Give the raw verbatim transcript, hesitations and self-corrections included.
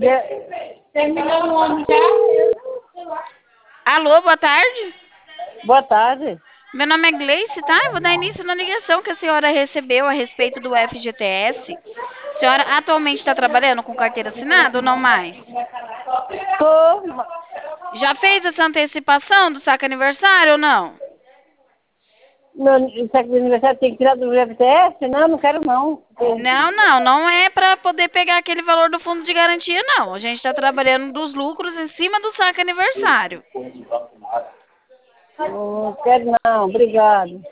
Terminou o ano já? Alô, boa tarde. Boa tarde. Meu nome é Gleice, tá? Eu vou dar início na ligação que a senhora recebeu a respeito do F G T S. A senhora atualmente está trabalhando com carteira assinada ou não mais? Tô. Já fez essa antecipação do saque aniversário ou não? Meu saco de aniversário tem que tirar do F T S? Não, não quero não. Não, não, não é para poder pegar aquele valor do fundo de garantia, não. A gente está trabalhando dos lucros em cima do saque aniversário. Não quero não, obrigado.